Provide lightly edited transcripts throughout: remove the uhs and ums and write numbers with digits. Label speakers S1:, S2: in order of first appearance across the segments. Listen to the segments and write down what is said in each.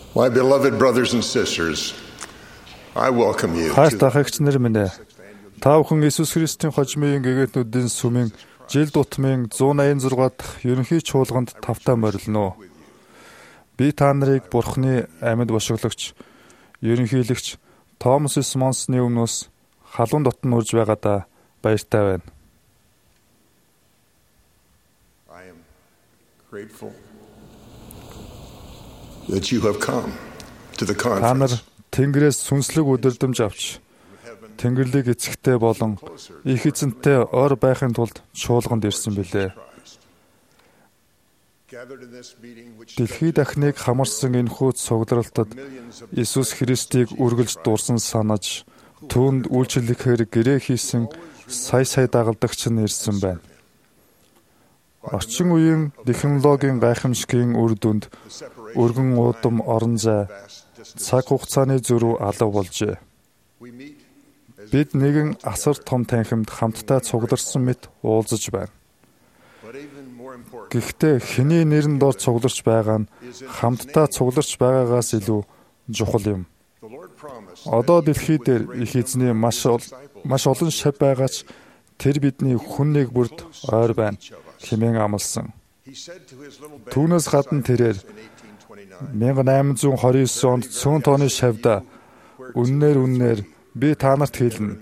S1: My beloved brothers and sisters, I welcome you
S2: Хайртай
S1: to
S2: ах эгчнэр минь ээ. Та бүхэн Иесус Христийн хожимын гэгээтнүүдийн сүмийн жил тутмын 186 дахь ерөнхий чуулганд тавтаа морилно. Би та нарыг Бурхны амьд бошиглогч, ерөнхийлөгч Томас Смонсны өмнөөс халуун дотн урж байгаадаа баяртай байна.
S1: I am grateful that you have come to the
S2: Та нар
S1: conference.
S2: Тэнгэрээс сүнслэг удирдамж авч Тэнгэрлэг эцэгтэй болон их эзэнтэй ойр байхын тулд чуулганд ирсэн билээ.
S1: Gathered in this meeting which
S2: Дэлхий дахныг хамарсан энэхүү цугларалтад Иесус Христийг үргэлж дурсан санаж түүнд үйлчлэхээр гэрээ хийсэн сая дагалдагч нь ирсэн байна. Орчин үеийн технологийн гайхамшигын үр дүнд өргөн уудам орон зай цаг хугацааны зөрүү алга болжээ.
S1: we meet as
S2: Бид нэгэн асар том танхимд хамтдаа цугларсан мэт уулзаж байна.
S1: but even more important
S2: Гэхдээ хэний нэрэн дор цугларч байгаа нь хамтдаа цугларч байгаагаас илүү чухал юм.
S1: the Lord promised
S2: Одоо дэлхий дээр их эзний маш олон шав байгаач тэр бидний хүн нэг бүрд ойр байна хэмээн амласан.
S1: he said to his little band
S2: Түүнээс гадна тэрээр
S1: in 1829
S2: 1829 онд цөөн тооны шавьда үннээр би та нарт хэлнэ.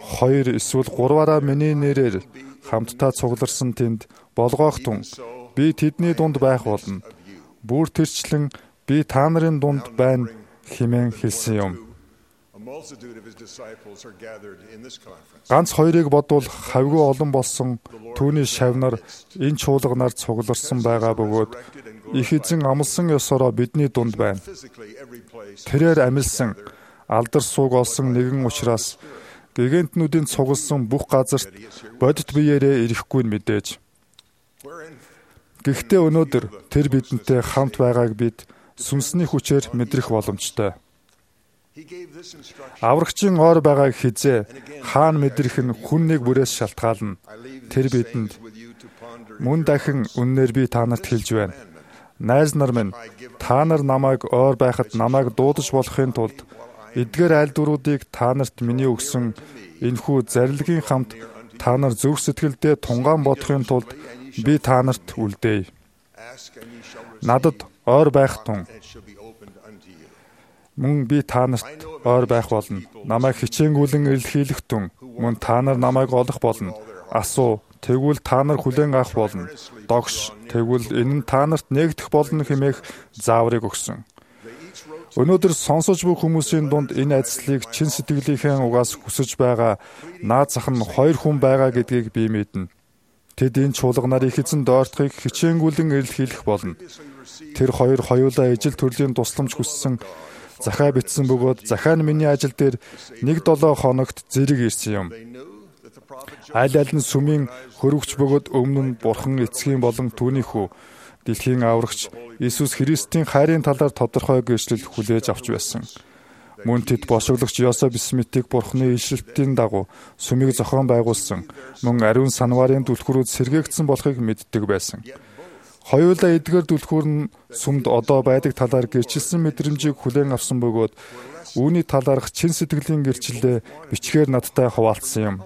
S2: 2 эсвэл 3-аараа миний нэрээр хамтдаа цугларсан тэнд болгоохтун би тэдний дунд байх болно. Бүр тэрчлэн би та нарын дунд байна хэмээн хэлсэн юм.
S1: a multitude of his disciples are gathered in this conference.
S2: Ганц хоёрыг бодвол хавьгүй олон болсон түүний шавнар энэ чуулганаар цугларсан байгаа бөгөөд их эзэн амлсан ёсороо бидний дунд байна.
S1: Physically every place
S2: Тэрээр амилсан алдар сууг олсон нэгэн учраас гэгэнтнүүдийн цугласан бүх газарт бодит биеэрээ ирэхгүй нь мэдээж.
S1: wherein
S2: Гэхдээ өнөөдөр тэр бидэнтэй хамт байгааг бид сүнсний хүчээр мэдрэх боломжтой.
S1: he gave this instruction.
S2: Аврагчийн ойр байгааг хизээ хаана мэдрэх нь хүн нэг бүрээс шалтгаална.
S1: I leave
S2: Тэр
S1: these
S2: бидэнд
S1: sayings with you to ponder.
S2: мөн дахин үннээр би та нарт хэлж байна. Найз нар минь, та нар намайг ойр байхад намайг дуудаж болохын тулд эдгээр айлдваруудыг та нарт миний өгсөн энэхүү зарилгын хамт та нар зүрх сэтгэлдээ тунгаан бодохын тулд би та нарт үлдээе.
S1: Ask and ye shall receive.
S2: Надад ойр байх тун
S1: And it shall be opened unto you.
S2: мөн би та нарт ойр байх болно. Намайг хичээнгүйлэн илэрхийлэх тун мөн та нар намайг олох болно. Асуу, тэгвэл та нар хүлээн авах болно. Догш, тэгвэл энэ нь та нарт нээгдэх болно хэмээх зааврыг өгсөн. Өнөөдөр сонсож буй хүмүүсийн дунд энэ ажлыг чин сэтгэлийнхээ угаас хүсэж байгаа наад зах нь 2 хүн байгаа гэдгийг би мэднэ. Тэд энэ чуулганаар их эзэн доортхыг хичээнгүйлэн илэрхийлэх болно. Тэр хоёр хоёулаа ижил төрлийн тусламж хүссэн захаа бичсэн бөгөөд захаа нь миний ажил дээр 1-7 хоногт зэрэг ирсэн юм.
S1: They knew that the prophet
S2: Аль аль нь сүмийн хөрвөгч бөгөөд өмнө нь бурхан эцгийн болон түүний хүү дэлхийн аврагч Иесус Христийн хайрын талаар тодорхой гэрчлэл хүлээж авч байсан. Мөн тэд бошиглогч Йосеф Смитийг бурханы илшилтийн дагуу сүмийг зохион байгуулсан, мөн ариун санварын түлхүүрүүд сэргээгдсэн болохыг мэддэг байсан. Хоёулаа эдгээр түлхүүр нь сүмд одоо байдаг талаар гэрчилсэн мэдрэмжийг хүлээн авсан бөгөөд үүний талаарх чин сэтгэлийн гэрчлэлээ бичгээр надтай хуваалцсан юм.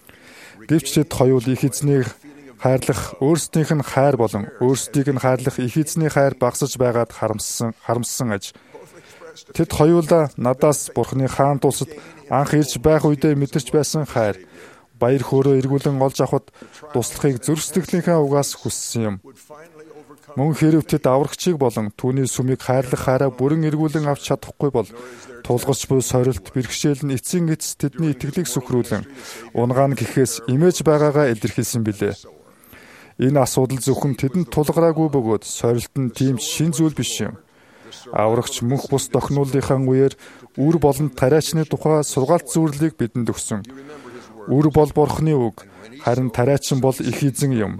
S2: Гэвч тэд хоёул их эзнийг хайрлах өөрсдийнх нь хайр болон өөрсдийг нь хайрлах их эзний хайр багасж байгаад харамссан аж. Тэд хоёулаа надаас бурхны хаан тулсад анх ирж байх үедээ мэдэрч байсан хайр, баяр хөөрөө эргүүлэн олж авахд туслахыг зүрх сэтгэлийнхээ угаас хүссэн юм.
S1: would finally overcome.
S2: Мөн хэрэв тэд аврагчийг болон түүний сүмийг хайрлах хайраа бүрэн эргүүлэн авч чадахгүй бол тулгарч буй сорилт бэрхшээл нь эцсийн эц тэдний итгэлийг сүхрүүлэн унгаан гэхээс имэж байгаагаа илэрхийлсэн билээ. Энэ асуудал зөвхөн тэдэнд тулгараагүй бөгөөд сорилт нь тийм шин зүйл биш юм. Аврагч мөнх бус тохинуллынхаа үеэр үр болон тариачны тухай сургаалт зөвлөлийг бидэнд өгсөн. Үр бол бурхны үг, харин тариачин бол их эзэн юм.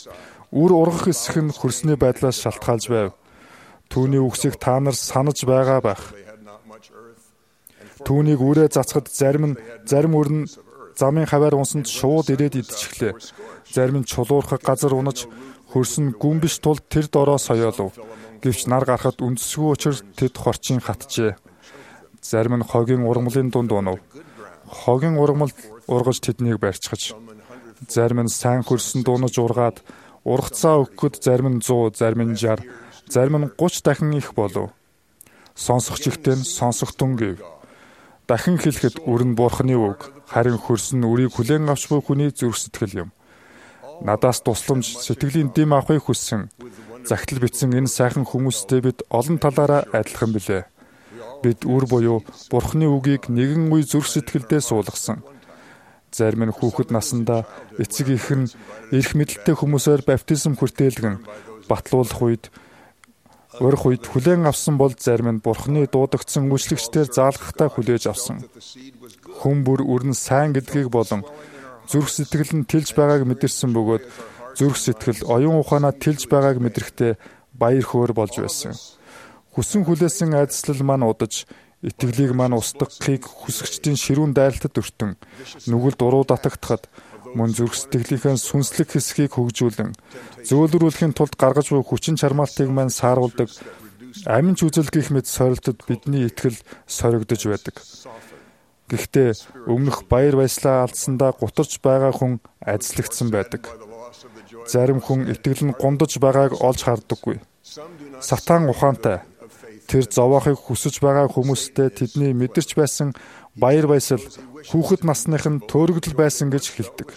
S2: Үр ургах эсэх нь хөрсний байдлаас шалтгаалж байв. Түүний үгсийг та нар санаж байгаа байх.
S1: They had not much earth.
S2: Түүнийг үрээ цацхад зарим үр нь замын хаваар унсанд шууд ирээд идчихлээ. Зарим нь чулуурхаг газар унаж хөрсөн гүн биш тул тэр дороо соёолов. Гэвч нар гарахад үндэсгүй учир тэд хорчин хатжээ. Зарим нь хогийн ургамлын дунд унав. Хогийн ургамал ургаж тэднийг барьцгаж. Зарим нь сайн хөрсөн дуунаж ургаад ургацаа өгөхөд зарим нь 100, зарим нь 60, зарим нь 30 дахин их болов. Сонсох чихтэй нь сонсогтун гэв. Дахин хэлэхэд үр нь Бурхны үг, харин хөрс нь үрийг хүлээн авч буй хүний зүрх сэтгэл юм. Надаас тусламж, сэтгэлийн дэм авахыг хүссэн. Загтал бичсэн энэ сайхан хүмүүстэй бид олон талаараа адилхан билээ. Бид үр буюу Бурхны үгийг нэгэн үе зүрх сэтгэлдээ суулгасан. Зарим нь хүүхэд насндаа эцэг их нь эрх мэдэлтэй хүмүүсээр баптизм хүртээлгэн батлуулах үед урих үед хүлээн авсан бол зарим нь Бурхны дуудагдсан үйлчлэгчдээр заалгахтаа хүлээж авсан. Хүн бүр үрн сайн гэдгийг болон зүрх сэтгэл нь тэлж байгааг мэдэрсэн бөгөөд зүрх сэтгэл оюун ухаанаа тэлж байгааг мэдрэхдээ баяр хөөр болж байсан. Хүсэн хүлээсэн айдслал маань удаж, итгэлийг маань устгахыг хүсэгчдийн ширүүн дайралтад өртөн, нүгэл дуруу татагдахад мөн зүрх сэтгэлийнхээ сүнслэг хэсгийг хөгжүүлэн, зөөлрүүлэхийн тулд гаргаж буй хүчин чармаалтыг маань сааруулдаг, аминч үзэлгийнх мэд сорилтод бидний итгэл соригдож байдаг. Гэхдээ өмнөх баяр баясгалаа алдсандаа гутарч байгаа хүн айдслагдсан байдаг. Зарим хүн итгэл нь гундаж байгааг олж хардаггүй. Сатан ухаантай. Тэр зовоохыг хүсэж байгаа хүмүүстэй тэдний мэдэрч байсан баяр баясгал хүүхэд насных нь төөрөгдөл байсан гэж хэлдэг.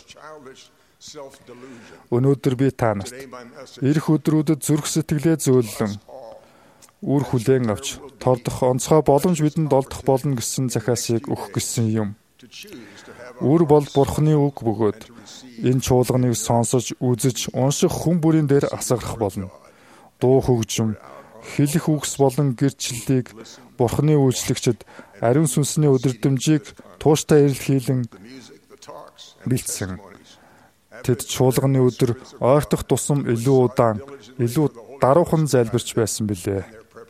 S2: Өнөөдөр би та нарт ирэх өдрүүдэд зүрх сэтгэлээ зөөллөн үр хүлээн авч тордох онцгой боломж бидэнд олдох болно гэсэн захиасыг өгөх гэсэн юм. Үр бол Бурхны үг бөгөөд энэ чуулганыг сонсож, үзэж, унших хүн бүрийн дээр асгарах болно. Дуу хөгжим, хэлэх үгс болон гэрчлэлийг Бурхны үйлчлэгчид ариун сүнсний өдөрдөмжийг тууштай эрэлхийлэн бэлдсэн. Тэд чуулганы өдөр ойртох тусам илүү удаан, илүү даруухан залбирч байсан билээ.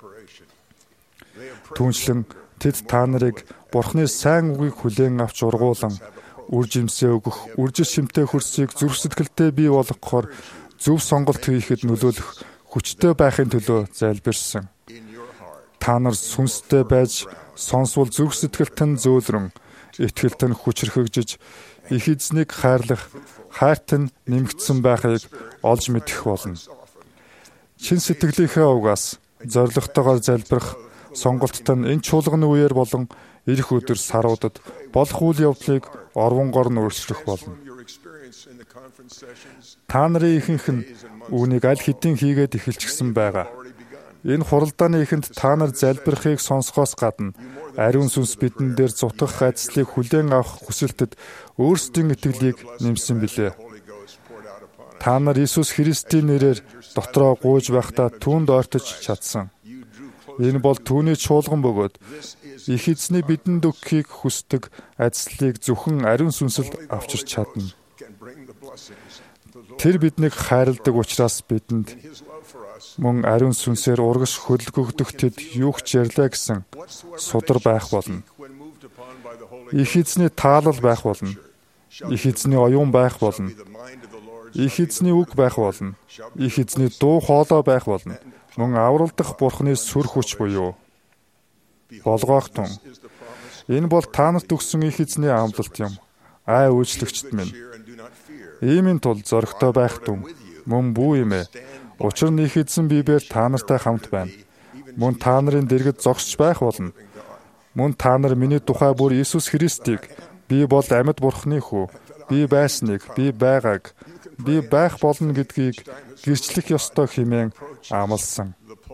S2: Түүнчлэн тэд та нарыг Бурхны сайн үгийг хүлээн авч ургуулan үр жимсээ өгөх, үржил шимтэй хөрсийг зүрх сэтгэлдээ бий болгохоор зөв сонголт хийхэд нөлөөлөх хүчтэй байхын төлөө залбирсан. Та нар сүнстэй байж сонсвол зүрх сэтгэлт нь зөөлрөн, итгэлт нь хүчрхэгжиж, их эзнийг хайрлах, хайрт нь нэмэгдсэн байхыг олж мэдэх болно. Чин сэтгэлийнхээ угаас зоригтойгоор залбирах сонголттой нь энэ чуулганы үеэр болон ирэх өдөр саруудад болох үйл явдлыг орвонгоор нь өөрчлөх болно. Та нарын ихэнх нь үүнийг аль хэдийн хийгээд эхэлчихсэн байгаа. Энэ хуралдааны эхэнд та нар залбирахыг сонсохоос гадна ариун сүнс бидэн дээр зутгах айдслыг хүлээн авах хүсэлтэд өөрсдийн итгэлийг нэмсэн билээ. Та нар Иесус Христийн нэрээр дотроо гуйж байхдаа түүнд ойртож чадсан. Энэ бол түүний чуулган бөгөөд их эзний бидэнд өгөхийг хүсдэг айдслыг зөвхөн ариун сүнсэлд авчирч чадна. Тэр биднийг хайрладаг учраас бидэнд мөн ариун сүнсээр урагш хөдөлгөгдөх тэд юу ч ярьлаа гэсэн судар байх болно. Их эзний таалал байх болно. Их эзний оюун байх болно. Их эзний үг байх болно. Их эзний дуу хоолой байх болно. Мөн авралдах Бурхны сүр хүч буюу болгоох тун. Энэ бол та нарт өгсөн их эзний амлалт юм. Ай үйлчлэгчд минь. Иймийн тул зоригтой байх тун. Мөн бүү юм ээ. Учир нь их эзэн бибээр та нартай хамт байна. Мөн та нарын дэргэд зогсож байх болно. Мөн та нар миний тухай бүр Иесус Христийг би бол амьд Бурхны хүү, би байсныг, би байгааг, би байх болно гэдгийг гэрчлэх ёстой хэмээн амласан.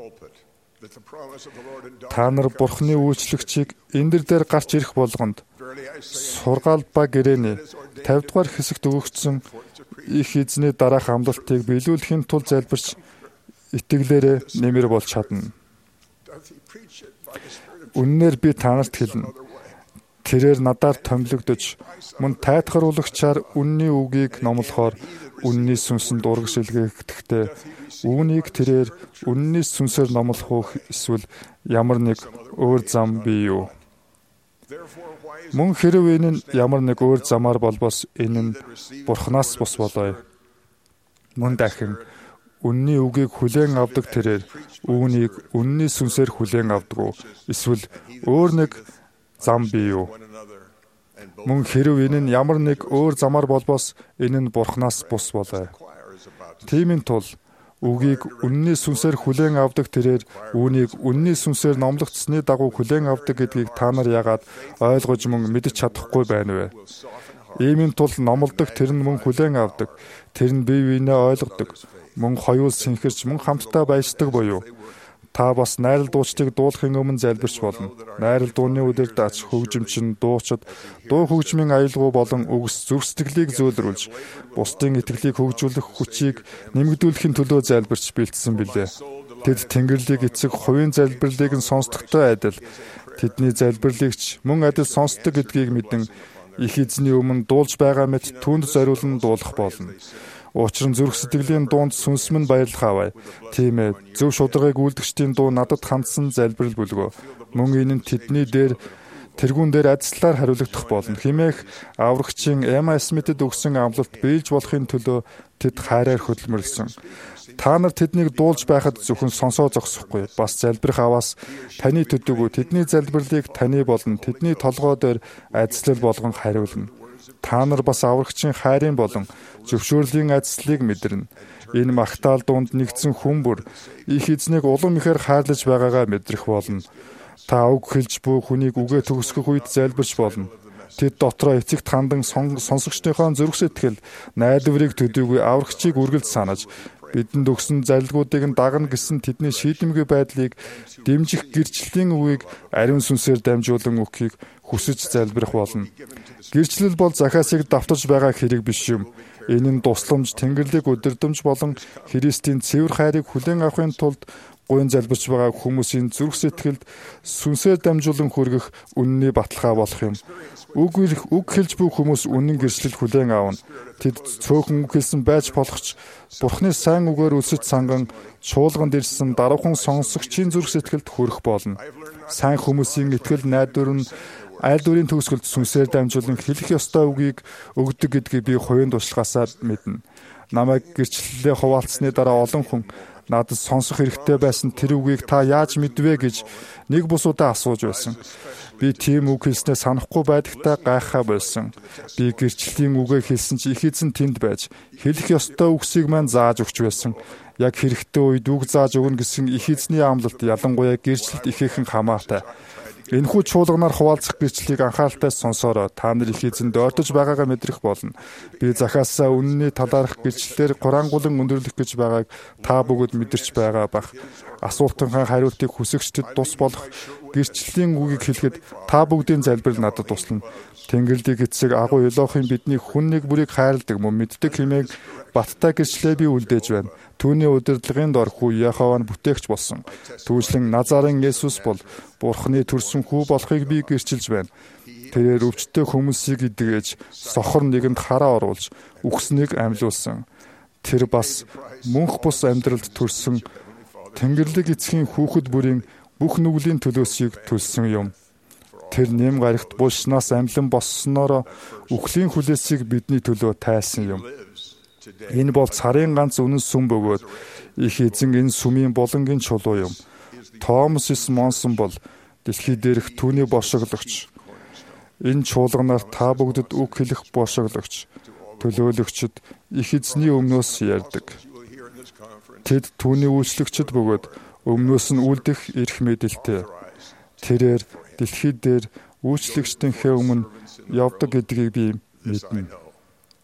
S2: Та нар Бурхны үйлчлэгчийг эндэр дээр гарч ирэх болгонд сургаал ба гэрээний 50 дугаар хэсэгт өгөгдсөн их эзний дараах амлалтыг биелүүлэхийн тулд залбирч итгэлээрээ нэмэр болж чадна. Үннээр би та нарт хэлнэ. Тэрээр надаар томилогдож, мөн тайтгаруулагчаар үнний үгийг номлохоор үнний сүнсэнд урагш илгээхдэгтээ үүнийг тэрээр үнний сүнсээр номлох уу эсвэл ямар нэг өөр зам бий юу? Мөн хэрв энэ нь ямар нэг өөр замаар болбос энэ нь Бурханаас бус болоё. Мөн дахин үнний үгийг хүлээн авдаг тэрээр үүнийг үнний сүнсээр хүлээн авдаг уу? Эсвэл өөр нэг зам бий юу? Мөн хэрв энэ нь ямар нэг өөр замаар болбоос энэ нь Бурханаас бус болоо. Тиймийн тул үгийг үнний сүнсээр хүлээн авдаг тэрээр үүнийг үнний сүнсээр номлогдсны дагуу хүлээн авдаг гэдгийг та нар яагаад ойлгож мөн мэдж чадахгүй байна вэ? Иймийн тул номлодог тэр нь мөн хүлээн авдаг. Тэр нь бие биенээ ойлгодог. Мөн хоёул синхэрч мөн хамтдаа баяждаг буюу та бас найрал дуучдыг дуулахын өмнө залбирч болно. Найрал дууны үдирд ач хөгжимчин дуучид дуу хөгжмийн аюулгүй болон үгс зүрх сэтгэлийг зөөлрүүлж бусдын итгэлийг хөгжүүлэх хүчийг нэмэгдүүлэхийн төлөө залбирч бэлдсэн билээ. Тэд Тэнгэрлэг эцэг хувийн залбирлыг нь сонсдогтой адил тэдний залбирлыгч мөн адил сонсдог гэдгийг мэдэн их эзний өмнө дуулж байгаа мэт түүнд зориулан дуулах болно. Учир нь зүрх сэтгэлийн дуунд сүнс минь баярлах аваа. Тийм ээ, зөв шударгыг үлдгчдийн дуу надад хандсан залбирал бүлгөө. Мөн энэ нь тэдний дээр тэргүүн дээр ажиллаар хариулагдах болно. Хэмээх аврагчийн Эма Смитэд өгсөн амлалт биелж болохын төлөө тэд хайраар хөдөлмөрлсөн. Та нар тэднийг дуулж байхад зөвхөн сонсоо зогсохгүй. Бас залбирах аваас таны төдийгүй тэдний залбирлыг таны болон тэдний толгой дээр ажиллал болгон хариулна. Та нар бас аврагчийн хайрын болон зөвшөөрлийн ажлыг мэдэрнэ. Энэ магтаал дунд нэгдсэн хүн бүр их эзнийг улам ихээр хайрлаж байгаагаа мэдрэх болно. Та үг хэлж буй хүнийг үгээ төгсгөх үед залбирч болно. Тэд дотроо эцэгт хандан сонсогчдынхоо зүрх сэтгэл, найдварыг төдийгүй аврагчийг үргэлж санаж бидэнд өгсөн зарилгуудыг нь дагна гэсэн тэдний шийдэмгий байдлыг дэмжих гэрчлэлийн үгийг ариун сүнсээр дамжуулан өгөхийг хүсэж залбирах болно. Гэрчлэл бол захиасыг давтаж байгаа хэрэг биш юм. Энэ нь тусламж, Тэнгэрлэг удирдамж болон Христийн цэвэр хайрыг хүлээн авахын тулд гуйн залбирч байгаа хүмүүсийн зүрх сэтгэлд сүнсээр дамжуулан хүргэх үнний баталгаа болох юм. Үг хэлж буй хүмүүс үнэн гэрчлэл хүлээн аавна. Тэд цөөхөн үг хэлсэн байж болох ч Бурхны сайн үгээр өсөж санган чуулганд ирсэн даруухан сонсогчийн зүрх сэтгэлд хүрэх болно. Сайн хүмүүсийн итгэл найдвар нь аль дүүрийн төгсгөлд сүнсээр дамжуулан хэлэх ёстой үгийг өгдөг гэдгийг би хувийн туршлагаасаа мэднэ. Намайг гэрчлэлээ хуваалцсны дараа олон хүн надад сонсох хэрэгтэй байсан тэр үгийг та яаж мэдвэ гэж нэг бус удаа асууж байсан. Би тийм үг хэлснээ санахгүй байдагтаа гайхаа болсон. Би гэрчлэлийн үгээ хэлсэн чи их эзэн тэнд байж хэлэх ёстой үгсийг маань зааж өгч байсан. Яг хэрэгтэй үед үг зааж өгнө гэсэн их эзний амлалт ялангуяа гэрчлэлт ихээхэн хамаатай. Энэхүү чуулганаар хуваалцах гэрчлэлийг анхааралтай сонсоороо та нар их эзэнд ойртож байгаагаа мэдрэх болно. Би Захаасаа үнний талаарх гэрчлэлээр гурангуулан өндөрлөх гэж байгааг та бүгд мэдэрч байгаа бах. Асуултынхаа хариултыг хүсэгчдэд тус болох гэрчлэлийн үгийг хэлэхэд та бүгдийн залбирал надад туслана. Тэнгэрлэг эцэг агуу Елохим бидний хүн нэг бүрийг хайрладаг мөн мэддэг хэмээн баттай гэрчлэлээ би үлдээж байна. Түүний удирдлагын дор хүү Яхова нь бүтээгч болсон. Түүшлэн Назарын Есүс бол Бурхны төрсөн хүү болохыг би гэрчилж байна. Тэрээр өвчтөе хүмүүсийг идэгэж, сохор нэгэнд хараа оруулж, үхснийг амьлуулсан. Тэр бас мөнх бус амьдралд төрсөн Тэнгэрлэг эцгийн хүүхэд бүрийн бүх нүглийн төлөөсийг төлсөн юм. Тэр нэм гарагт булшнаас амьлан боссноор үхлийн хүлээсийг бидний төлөө тайлсан юм. Энэ бол царын ганц үнэн сүм бөгөөд их эзэн энэ сүмийн болонгийн чулуу юм. Томас Монсон бол дэлхий дээрх түүний бошиглогч. Энэ чуулганаар та бүгдэд үг хэлэх бошиглогч, төлөөлөгчд их эзний өмнөөс ярьдаг. Тэд түүний үйлчлэгчд бөгөөд өмнөөс нь үлдэх эрх мэдэлтэй. Тэрээр дэлхий дээр үйлчлэгчдийнхээ өмнө явдаг гэдгийг би мэднэ.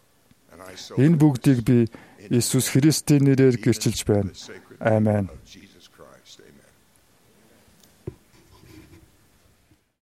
S2: Энэ бүгдийг би Иесус Христийн нэрээр гэрчилж байна. Амен.